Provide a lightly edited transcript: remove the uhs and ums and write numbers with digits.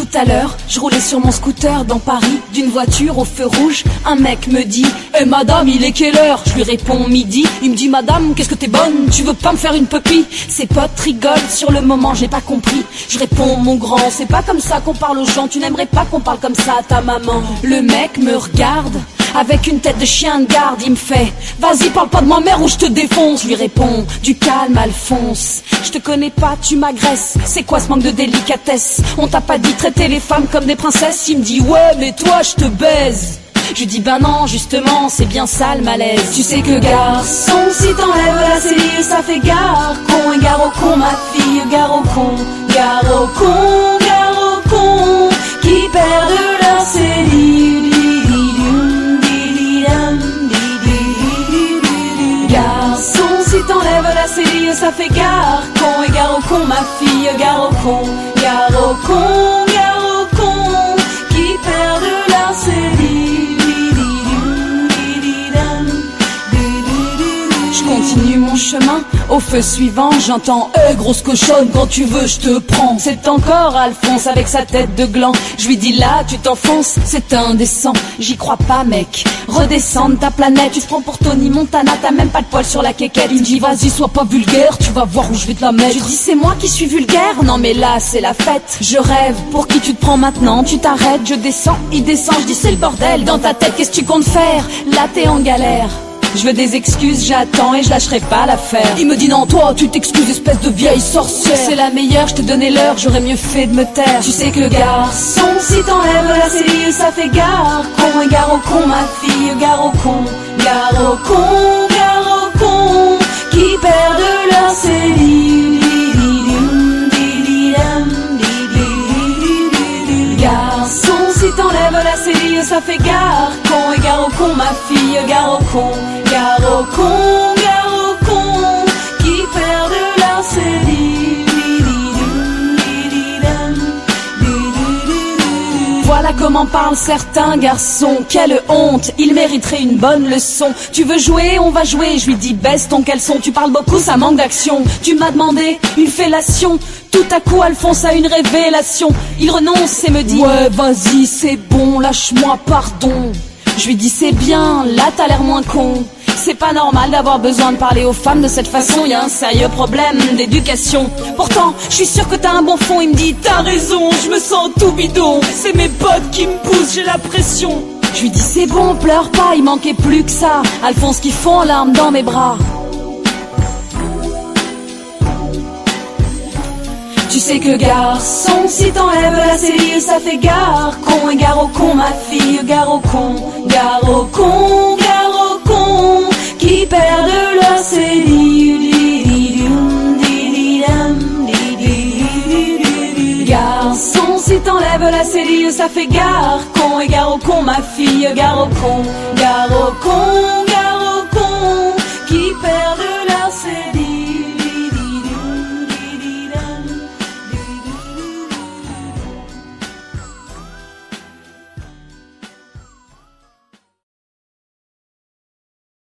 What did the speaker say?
Tout à l'heure, je roulais sur mon scooter dans Paris, d'une voiture au feu rouge. Un mec me dit « Eh madame, il est quelle heure ?» Je lui réponds midi. Il me dit « Madame, qu'est-ce que t'es bonne? Tu veux pas me faire une pupille ?» Ses potes rigolent, sur le moment j'ai pas compris. Je réponds « Mon grand, c'est pas comme ça qu'on parle aux gens. Tu n'aimerais pas qu'on parle comme ça à ta maman ?» Le mec me regarde avec une tête de chien de garde, il me fait « Vas-y, parle pas de ma mère ou je te défonce !» Je lui réponds « Du calme, Alphonse, je te connais pas, tu m'agresses. C'est quoi ce manque de délicatesse? On t'a pas dit traiter les femmes comme des princesses ?» Il me dit « Ouais, mais toi, je te baise !» Je lui dis ben non, justement, c'est bien ça le malaise. Tu sais que garçon, si t'enlèves la cellule, ça fait gare con. Et gare au con, ma fille, gare au con. Gare au con, gare au con, qui perdent leur cellule. Garçon, si t'enlèves la cellule, ça fait gare con. Et gare au con, ma fille, gare au con. Gare au con, gare au con, qui perdent leur cellule. Continue mon chemin, au feu suivant, j'entends grosse cochonne, quand tu veux je te prends. C'est encore Alphonse avec sa tête de gland. Je lui dis là, tu t'enfonces, c'est indécent. J'y crois pas mec, redescends de ta planète. Tu te prends pour Tony Montana, t'as même pas de poil sur la quéquette. Il me dit vas-y sois pas vulgaire, tu vas voir où je vais te la mettre. Je dis c'est moi qui suis vulgaire, non mais là c'est la fête. Je rêve, pour qui tu te prends maintenant? Tu t'arrêtes, je descends, il descend, je dis c'est le bordel. Dans ta tête qu'est-ce que tu comptes faire? Là t'es en galère. Je veux des excuses, j'attends et je lâcherai pas l'affaire. Il me dit non toi tu t'excuses espèce de vieille sorcière. C'est la meilleure, je te donnais l'heure, j'aurais mieux fait de me taire. Tu sais que garçon, si t'enlèves la cellule ça fait gare con. Et gare au con ma fille, gare au con. Gare au con, gare au con, qui perdent leur cellule. Garçon, si t'enlèves la cellule ça fait gare con. Et gare au con ma fille, gare au con. Gare au con, gare au con, qui perdent leur cellule. Voilà comment parlent certains garçons. Quelle honte, ils mériteraient une bonne leçon. Tu veux jouer, on va jouer. Je lui dis baisse ton caleçon. Tu parles beaucoup, ça manque d'action. Tu m'as demandé une fellation. Tout à coup Alphonse a une révélation. Il renonce et me dit ouais vas-y c'est bon, lâche-moi pardon. Je lui dis c'est bien, là t'as l'air moins con. C'est pas normal d'avoir besoin de parler aux femmes de cette façon. Y a un sérieux problème d'éducation. Pourtant, je suis sûr que t'as un bon fond. Il me dit t'as raison, je me sens tout bidon. C'est mes potes qui me poussent, j'ai la pression. Je lui dis c'est bon, pleure pas, il manquait plus que ça. Alphonse qui fond en larmes dans mes bras. Tu sais que garçon, si t'enlèves la cellule ça fait gare con. Et gare au con ma fille, gare au con. Gare au con, gare au con, qui perdent leur cellule. Garçon, si t'enlèves la cellule ça fait gare con. Et gare au con ma fille, gare au con. Gare au con,